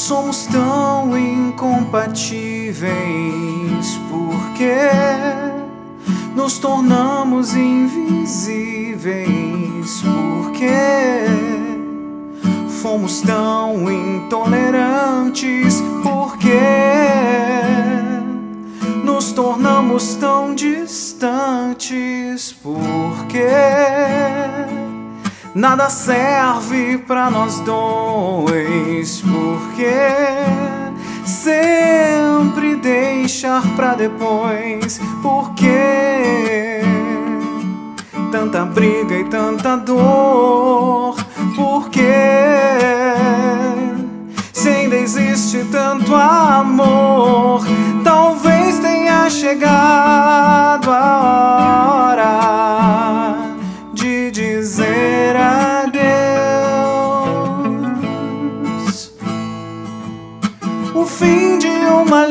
Somos tão incompatíveis porque nos tornamos invisíveis, porque fomos tão intolerantes, porque nos tornamos tão distantes, porque nada serve pra nós dois, porque sempre deixar pra depois, porque tanta briga e tanta dor, porque se ainda existe tanto amor, talvez tenha chegado a hora de dizer adeus. O fim de uma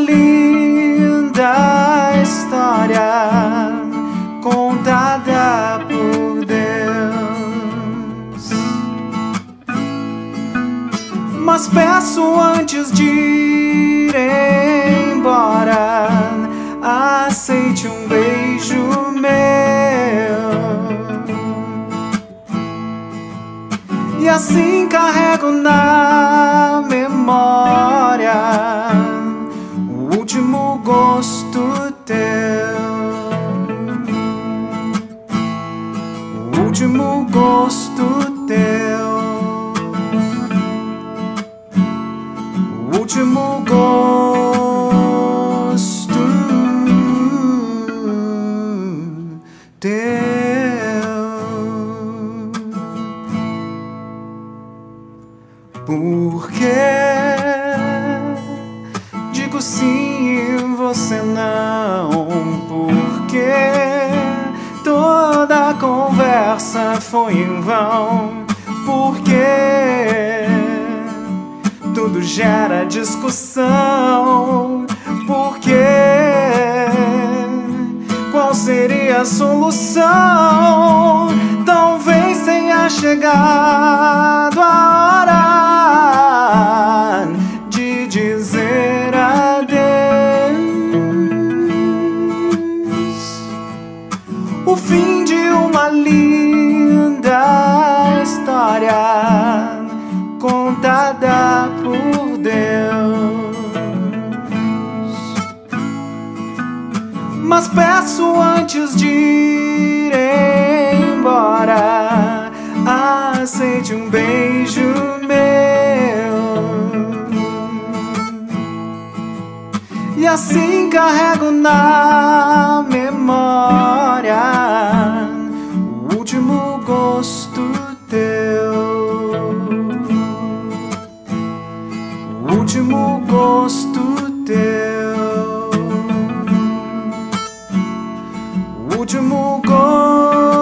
linda história contada por Deus. Mas peço antes de ir embora, aceite um beijo meu. E assim carrego na memória o último gosto teu, o último gosto teu, o último gosto teu. Porque digo sim e você não? Porque toda a conversa foi em vão? Porque tudo gera discussão? Porque qual seria a solução? Talvez tenha chegado a hora de dizer adeus. O fim de uma linda história contada por Deus. Mas peço antes de ir embora, aceite um beijo meu. E assim carrego na memória o último gosto teu, o último gosto teu, o último gosto